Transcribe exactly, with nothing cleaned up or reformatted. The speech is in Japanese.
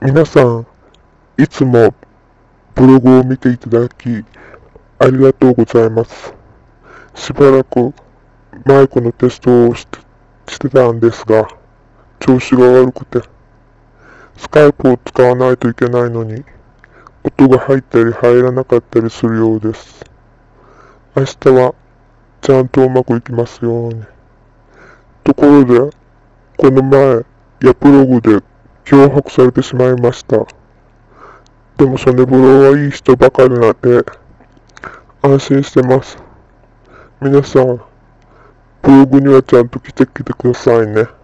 皆さん、いつもブログを見ていただき、ありがとうございます。しばらくマイクのテストをしてしてたんですが、調子が悪くて、スカイプを使わないといけないのに、音が入ったり入らなかったりするようです。明日はちゃんとうまくいきますように。ところで、この前、ヤプログで脅迫されてしまいました。でもソネブロはいい人ばかりなんで、安心してます。皆さん、ブログにはちゃんと来てきてくださいね。